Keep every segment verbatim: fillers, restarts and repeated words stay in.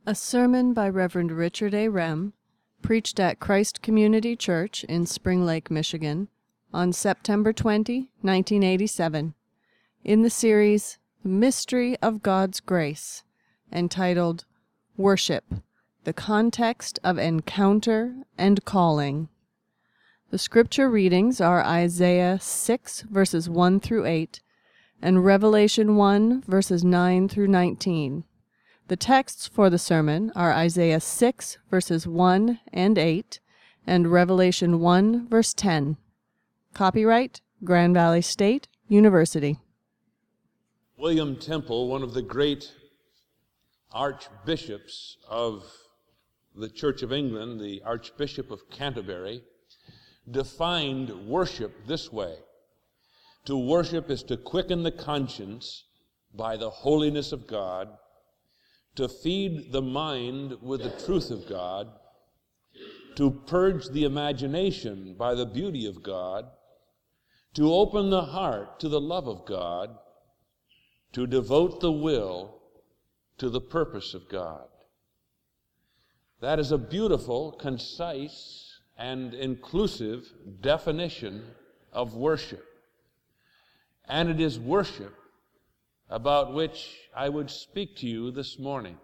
A sermon by Reverend Richard A. Rem, preached at Christ Community Church in Spring Lake, Michigan, on September twentieth, nineteen eighty-seven, in the series The Mystery of God's Grace, entitled Worship, the Context of Encounter and Calling. The scripture readings are Isaiah six, verses one through eight, and Revelation one, verses nine through nineteen. The texts for the sermon are Isaiah six, verses one and eight, and Revelation one, verse ten. Copyright, Grand Valley State University. William Temple, one of the great archbishops of the Church of England, the Archbishop of Canterbury, defined worship this way. To worship is to quicken the conscience by the holiness of God, to feed the mind with the truth of God, to purge the imagination by the beauty of God, to open the heart to the love of God, to devote the will to the purpose of God. That is a beautiful, concise, and inclusive definition of worship. And it is worship about which I would speak to you this morning,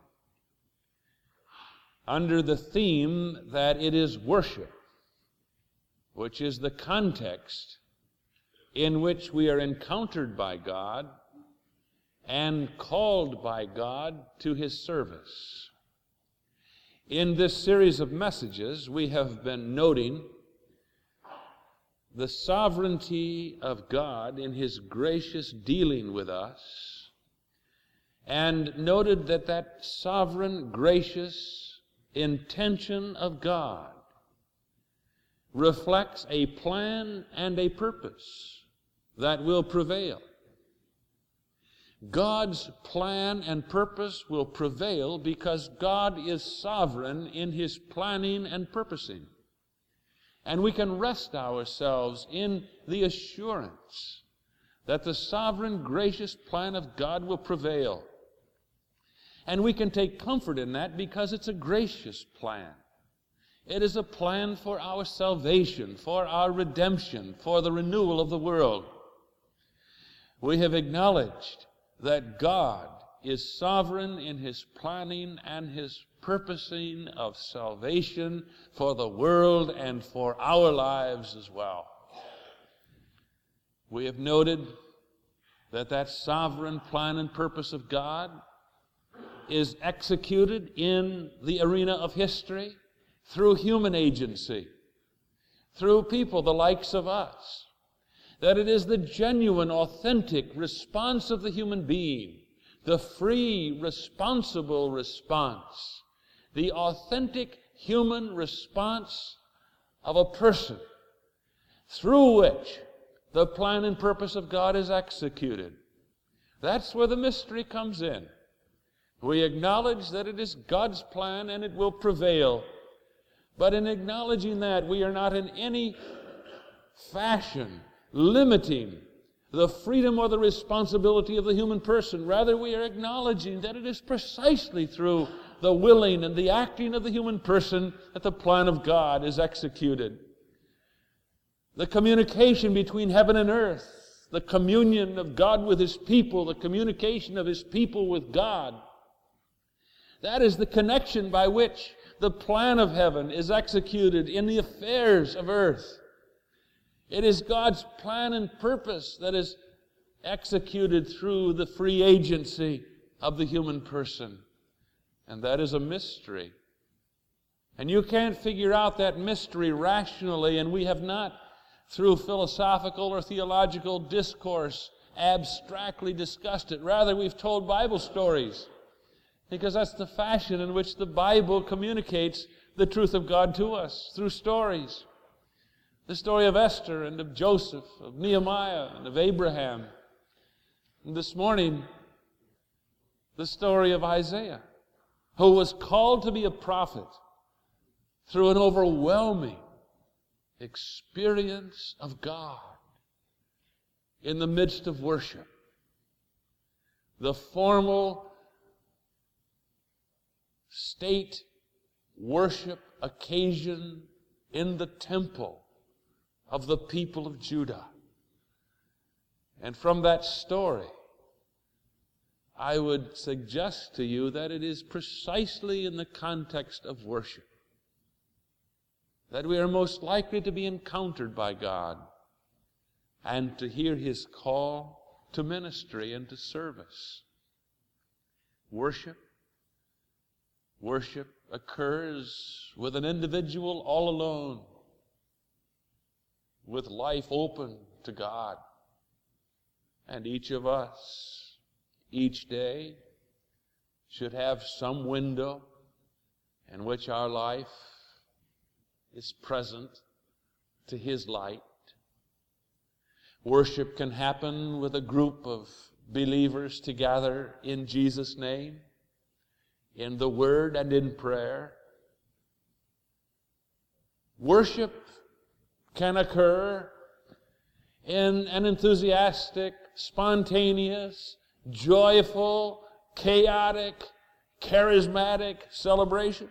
under the theme that it is worship, which is the context in which we are encountered by God and called by God to His service. In this series of messages, we have been noting the sovereignty of God in His gracious dealing with us, and noted that that sovereign, gracious intention of God reflects a plan and a purpose that will prevail. God's plan and purpose will prevail because God is sovereign in His planning and purposing. And we can rest ourselves in the assurance that the sovereign, gracious plan of God will prevail. And we can take comfort in that because it's a gracious plan. It is a plan for our salvation, for our redemption, for the renewal of the world. We have acknowledged that God is sovereign in His planning and His purposing of salvation for the world and for our lives as well. We have noted that that sovereign plan and purpose of God is executed in the arena of history through human agency, through people the likes of us. That it is the genuine, authentic response of the human being, the free, responsible response, the authentic human response of a person through which the plan and purpose of God is executed. That's where the mystery comes in. We acknowledge that it is God's plan and it will prevail. But in acknowledging that, we are not in any fashion limiting the freedom or the responsibility of the human person. Rather, we are acknowledging that it is precisely through the willing and the acting of the human person that the plan of God is executed. The communication between heaven and earth, the communion of God with His people, the communication of His people with God, that is the connection by which the plan of heaven is executed in the affairs of earth. It is God's plan and purpose that is executed through the free agency of the human person. And that is a mystery. And you can't figure out that mystery rationally, and we have not, through philosophical or theological discourse, abstractly discussed it. Rather, we've told Bible stories, because that's the fashion in which the Bible communicates the truth of God to us, through stories. The story of Esther and of Joseph, of Nehemiah and of Abraham. And this morning, the story of Isaiah, who was called to be a prophet through an overwhelming experience of God in the midst of worship. The formal state worship occasion in the temple of the people of Judah. And from that story, I would suggest to you that it is precisely in the context of worship that we are most likely to be encountered by God and to hear His call to ministry and to service. Worship. Worship occurs with an individual all alone, with life open to God. And each of us, each day, should have some window in which our life is present to His light. Worship can happen with a group of believers together in Jesus' name, in the Word and in prayer. Worship can occur in an enthusiastic, spontaneous, joyful, chaotic, charismatic celebration.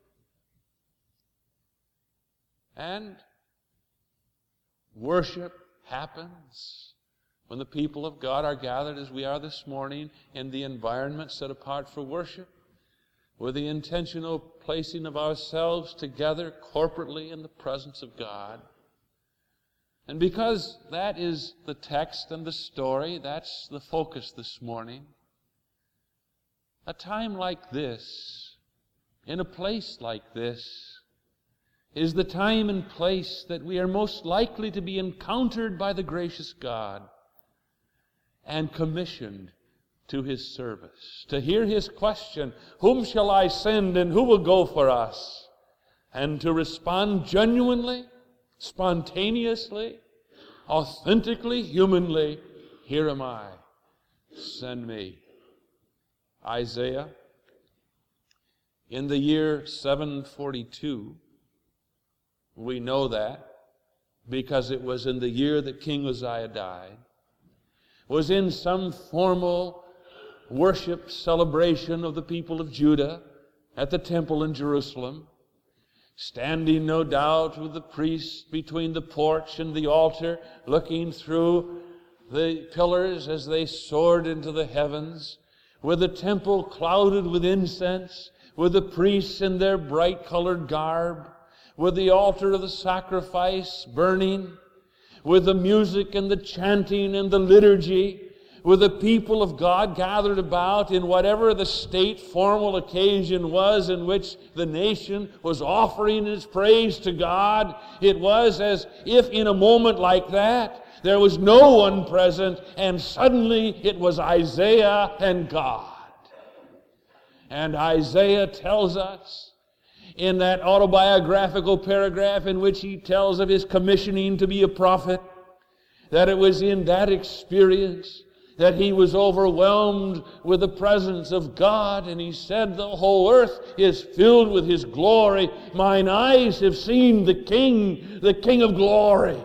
And worship happens when the people of God are gathered as we are this morning in the environment set apart for worship, with the intentional placing of ourselves together corporately in the presence of God. And because that is the text and the story, that's the focus this morning, a time like this, in a place like this, is the time and place that we are most likely to be encountered by the gracious God and commissioned to His service, to hear His question, "Whom shall I send and who will go for us?" And to respond genuinely, spontaneously, authentically, humanly, "Here am I, send me." Isaiah, in the year seven forty-two, we know that because it was in the year that King Uzziah died, was in some formal worship celebration of the people of Judah at the temple in Jerusalem, standing no doubt with the priests between the porch and the altar, looking through the pillars as they soared into the heavens, with the temple clouded with incense, with the priests in their bright-colored garb, with the altar of the sacrifice burning, with the music and the chanting and the liturgy, with the people of God gathered about in whatever the state formal occasion was in which the nation was offering its praise to God. It was as if in a moment like that, there was no one present, and suddenly it was Isaiah and God. And Isaiah tells us in that autobiographical paragraph in which he tells of his commissioning to be a prophet, that it was in that experience that he was overwhelmed with the presence of God, and he said, "The whole earth is filled with His glory. Mine eyes have seen the King, the King of glory."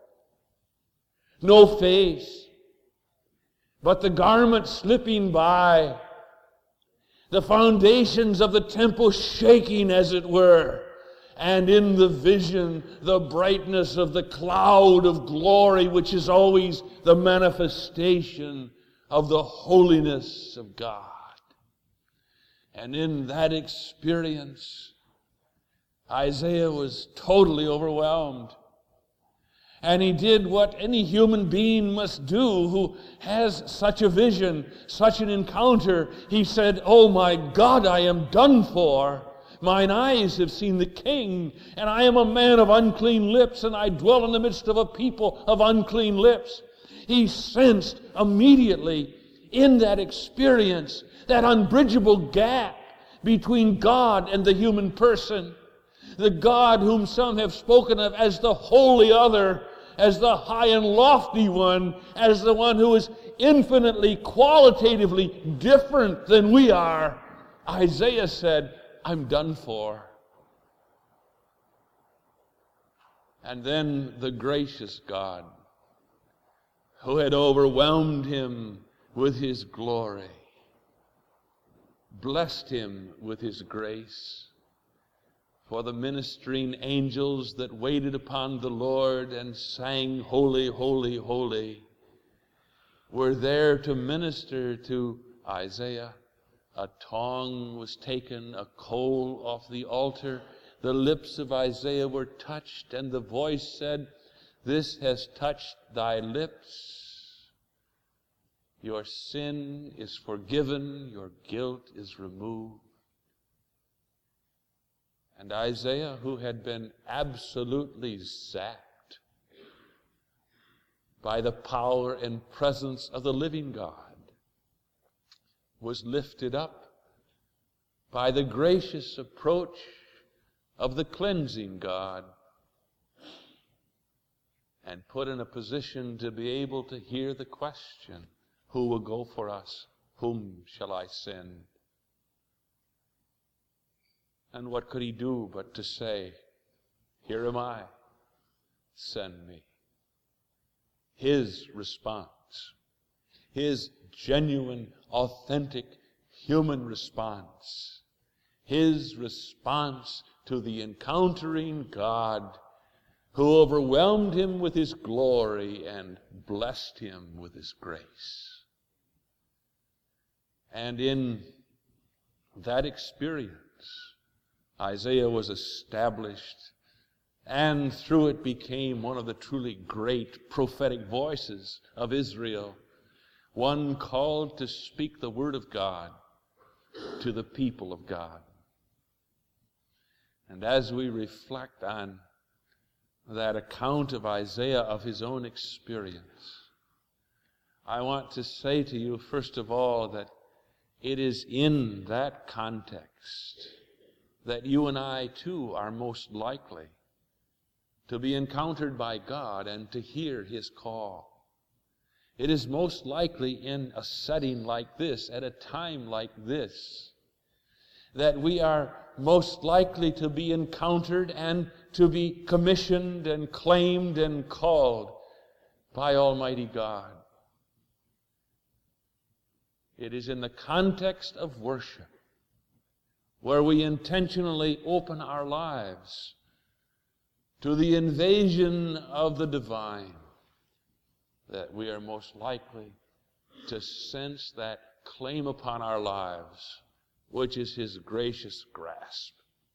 No face, but the garment slipping by, the foundations of the temple shaking, as it were, and in the vision, the brightness of the cloud of glory, which is always the manifestation of the holiness of God. And in that experience, Isaiah was totally overwhelmed. And he did what any human being must do who has such a vision, such an encounter. He said, "Oh my God, I am done for. Mine eyes have seen the King, and I am a man of unclean lips, and I dwell in the midst of a people of unclean lips." He sensed immediately in that experience that unbridgeable gap between God and the human person. The God whom some have spoken of as the holy other, as the high and lofty one, as the one who is infinitely, qualitatively different than we are. Isaiah said, "I'm done for." And then the gracious God, who had overwhelmed him with His glory, blessed him with his grace. For the ministering angels that waited upon the Lord and sang, Holy, holy, holy, were there to minister to Isaiah. A tongue was taken, a coal off the altar. The lips of Isaiah were touched, and the voice said, This has touched thy lips. Your sin is forgiven, your guilt is removed. And Isaiah, who had been absolutely zapped by the power and presence of the living God, was lifted up by the gracious approach of the cleansing God and put in a position to be able to hear the question, Who will go for us? Whom shall I send? And what could he do but to say, Here am I, send me. His response, his genuine, authentic, human response, his response to the encountering God who overwhelmed him with his glory and blessed him with his grace. And in that experience, Isaiah was established, and through it became one of the truly great prophetic voices of Israel, one called to speak the word of God to the people of God. And as we reflect on that account of Isaiah of his own experience, I want to say to you, first of all, that it is in that context that you and I, too, are most likely to be encountered by God and to hear his call. It is most likely in a setting like this, at a time like this, that we are most likely to be encountered and to be commissioned and claimed and called by Almighty God. It is in the context of worship where we intentionally open our lives to the invasion of the divine that we are most likely to sense that claim upon our lives, which is his gracious grasp.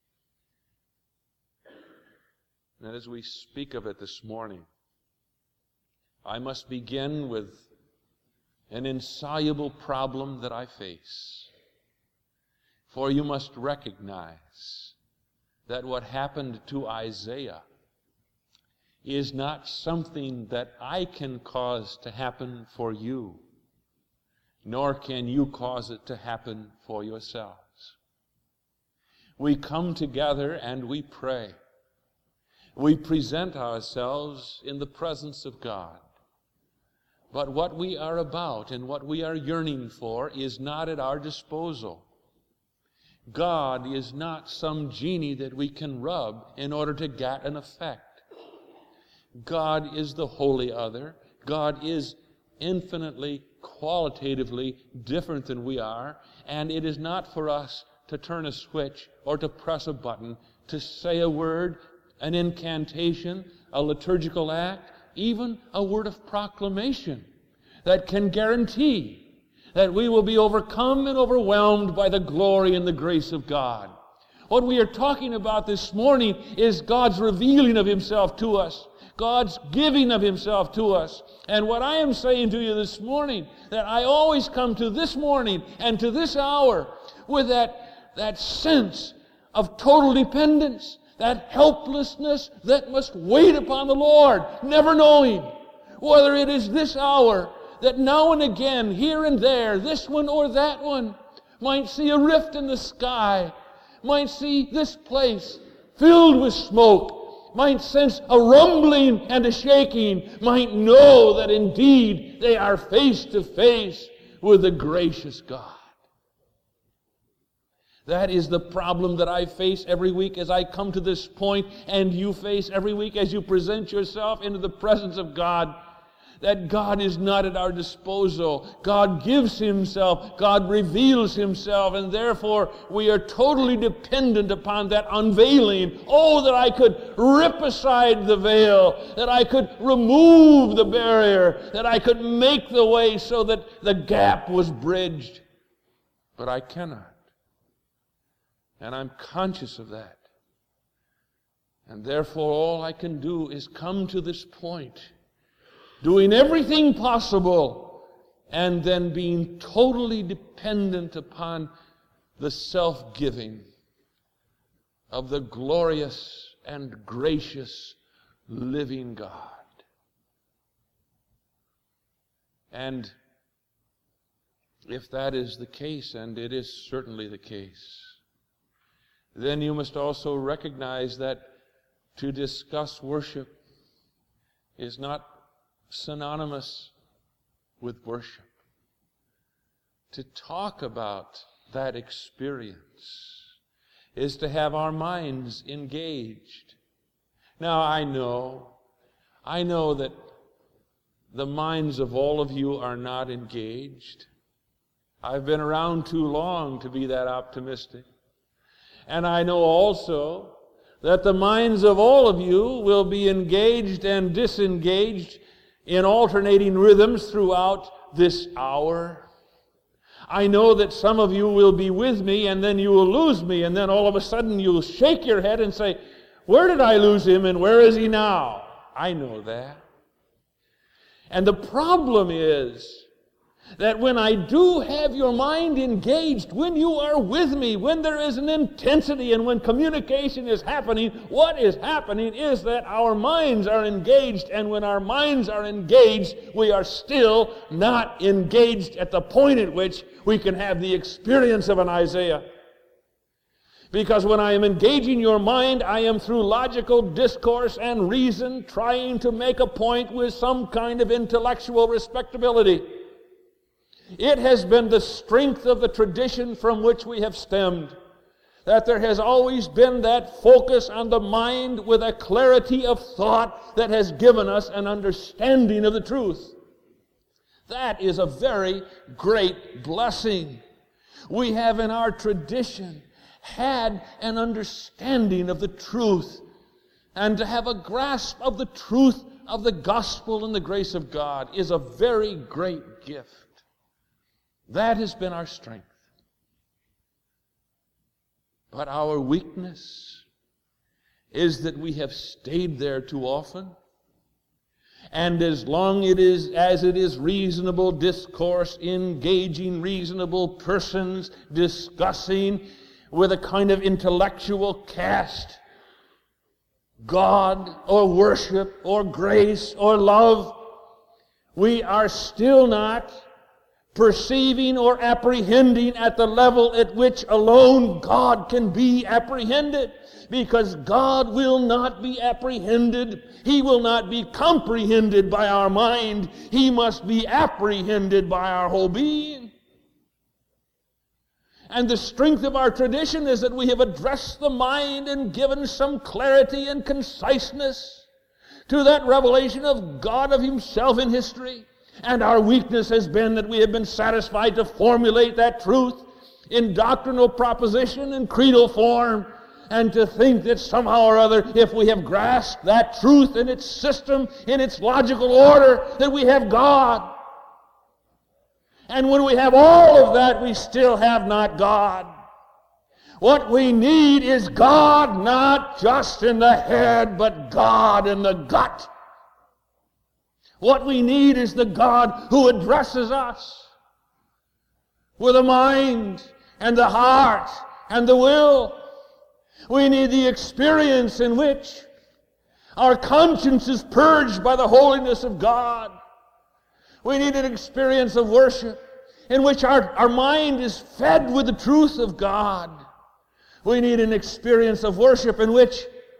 And as we speak of it this morning, I must begin with an insoluble problem that I face. For you must recognize that what happened to Isaiah is not something that I can cause to happen for you, nor can you cause it to happen for yourselves. We come together and we pray. We present ourselves in the presence of God. But what we are about and what we are yearning for is not at our disposal. God is not some genie that we can rub in order to get an effect. God is the holy other. God is infinitely, qualitatively different than we are, and it is not for us to turn a switch or to press a button, to say a word, an incantation, a liturgical act, even a word of proclamation that can guarantee that we will be overcome and overwhelmed by the glory and the grace of God. What we are talking about this morning is God's revealing of himself to us, God's giving of himself to us. And what I am saying to you this morning, that I always come to this morning and to this hour with that, that sense of total dependence, that helplessness that must wait upon the Lord, never knowing whether it is this hour that now and again, here and there, this one or that one, might see a rift in the sky, might see this place filled with smoke, might sense a rumbling and a shaking, might know that indeed they are face to face with the gracious God. That is the problem that I face every week as I come to this point, and you face every week as you present yourself into the presence of God. that God is not at our disposal. God gives Himself, God reveals Himself, and therefore we are totally dependent upon that unveiling. Oh, that I could rip aside the veil, that I could remove the barrier, that I could make the way so that the gap was bridged. But I cannot. And I'm conscious of that. And therefore all I can do is come to this point, doing everything possible, and then being totally dependent upon the self-giving of the glorious and gracious living God. And if that is the case, and it is certainly the case, then you must also recognize that to discuss worship is not synonymous with worship. To talk about that experience is to have our minds engaged. Now, I know, I know that the minds of all of you are not engaged. I've been around too long to be that optimistic. And I know also that the minds of all of you will be engaged and disengaged in alternating rhythms throughout this hour. I know that some of you will be with me and then you will lose me, and then all of a sudden you'll shake your head and say, where did I lose him and where is he now? I know that. And the problem is that when I do have your mind engaged, when you are with me, when there is an intensity and when communication is happening, what is happening is that our minds are engaged, and when our minds are engaged, we are still not engaged at the point at which we can have the experience of an Isaiah. Because when I am engaging your mind, I am through logical discourse and reason trying to make a point with some kind of intellectual respectability. It has been the strength of the tradition from which we have stemmed, that there has always been that focus on the mind with a clarity of thought that has given us an understanding of the truth. That is a very great blessing. We have in our tradition had an understanding of the truth, and to have a grasp of the truth of the gospel and the grace of God is a very great gift. That has been our strength. But our weakness is that we have stayed there too often. And as long it is, as it is reasonable discourse, engaging reasonable persons, discussing with a kind of intellectual cast God or worship or grace or love, we are still not perceiving or apprehending at the level at which alone God can be apprehended. Because God will not be apprehended. He will not be comprehended by our mind. He must be apprehended by our whole being. And the strength of our tradition is that we have addressed the mind and given some clarity and conciseness to that revelation of God of Himself in history. And our weakness has been that we have been satisfied to formulate that truth in doctrinal proposition and creedal form, and to think that somehow or other, if we have grasped that truth in its system, in its logical order, that we have God. And when we have all of that, we still have not God. What we need is God not just in the head, but God in the gut. What we need is the God who addresses us with the mind and the heart and the will. We need the experience in which our conscience is purged by the holiness of God. We need an experience of worship in which our, our mind is fed with the truth of God. We need an experience of worship in which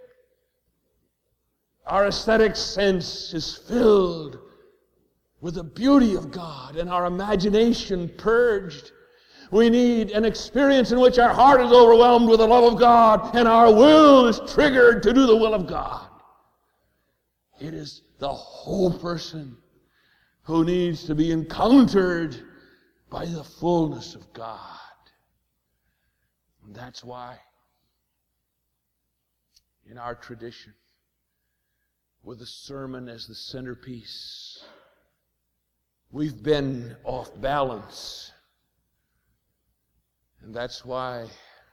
our aesthetic sense is filled with the beauty of God and our imagination purged. We need an experience in which our heart is overwhelmed with the love of God and our will is triggered to do the will of God. It is the whole person who needs to be encountered by the fullness of God. And that's why in our tradition, with the sermon as the centerpiece, we've been off balance. And that's why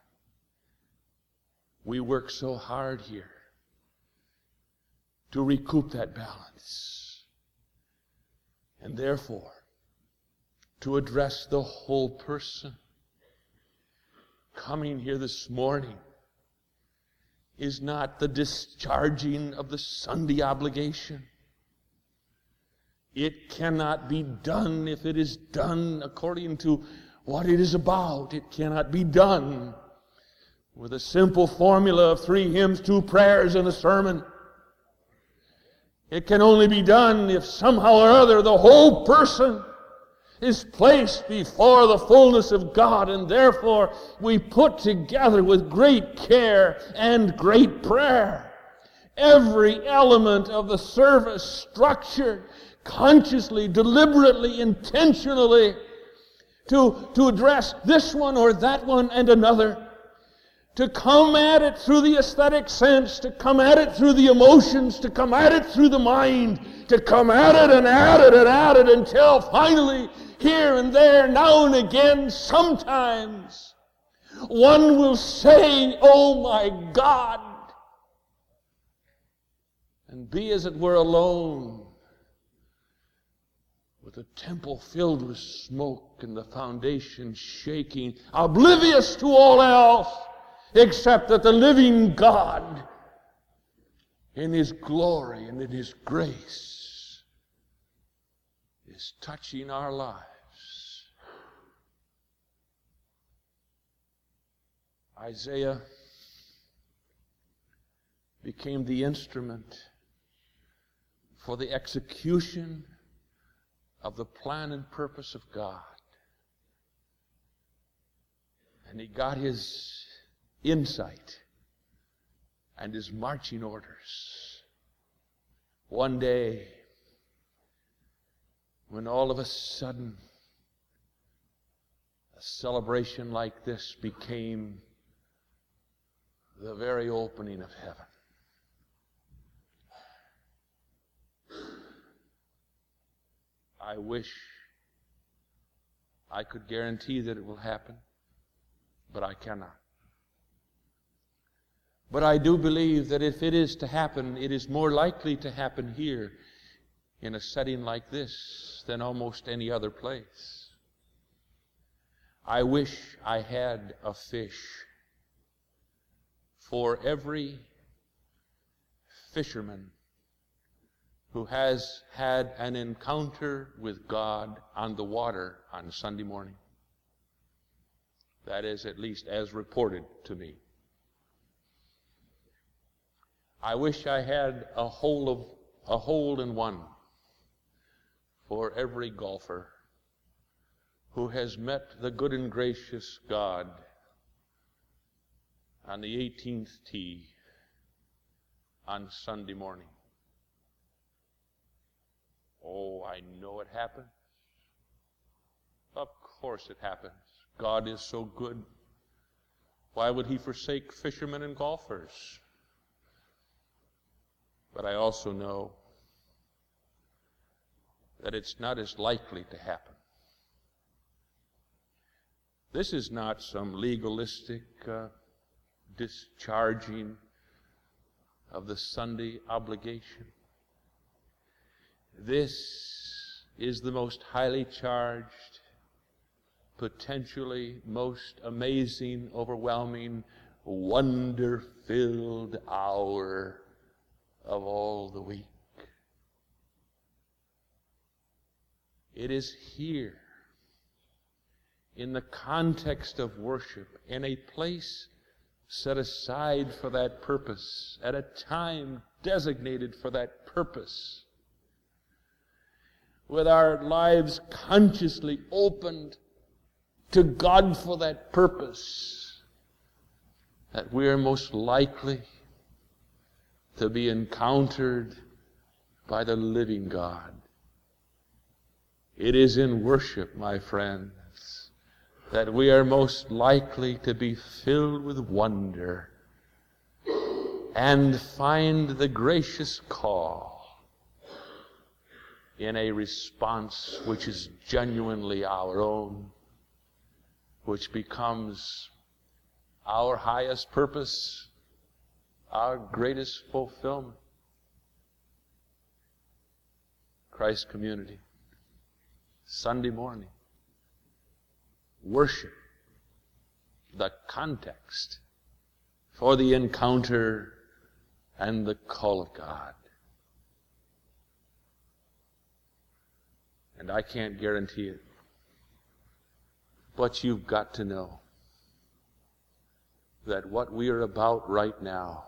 we work so hard here to recoup that balance. And therefore, to address the whole person. Coming here this morning is not the discharging of the Sunday obligation. It cannot be done if it is done according to what it is about. It cannot be done with a simple formula of three hymns, two prayers, and a sermon. It can only be done if somehow or other the whole person is placed before the fullness of God, and therefore we put together with great care and great prayer every element of the service structured consciously, deliberately, intentionally to, to address this one or that one and another, to come at it through the aesthetic sense, to come at it through the emotions, to come at it through the mind, to come at it and at it and at it until finally, here and there, now and again, sometimes, one will say, "Oh my God," and be as it were alone, with the temple filled with smoke and the foundation shaking, oblivious to all else, except that the living God, in His glory and in His grace, is touching our lives. Isaiah became the instrument for the execution of the plan and purpose of God. And he got his insight and his marching orders one day when all of a sudden a celebration like this became the very opening of heaven. I wish I could guarantee that it will happen, but I cannot. But I do believe that if it is to happen, it is more likely to happen here in a setting like this than almost any other place. I wish I had a fish for every fisherman who has had an encounter with God on the water on Sunday morning. That is at least as reported to me. I wish I had a hole of a hole in one for every golfer who has met the good and gracious God on the eighteenth tee on Sunday morning. Oh, I know it happens. Of course it happens. God is so good. Why would He forsake fishermen and golfers? But I also know that it's not as likely to happen. This is not some legalistic uh, discharging of the Sunday obligation. This is the most highly charged, potentially most amazing, overwhelming, wonder-filled hour of all the week. It is here, in the context of worship, in a place set aside for that purpose, at a time designated for that purpose, with our lives consciously opened to God for that purpose, that we are most likely to be encountered by the living God. It is in worship, my friends, that we are most likely to be filled with wonder and find the gracious call in a response which is genuinely our own, which becomes our highest purpose, our greatest fulfillment. Christ community, Sunday morning, worship, the context for the encounter and the call of God. And I can't guarantee it, but you've got to know that what we are about right now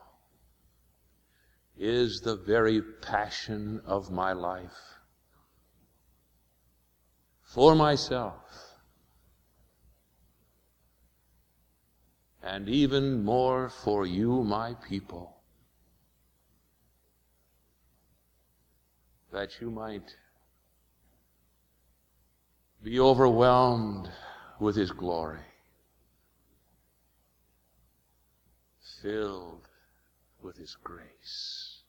is the very passion of my life. For myself, and even more for you, my people, that you might be overwhelmed with His glory, filled with His grace.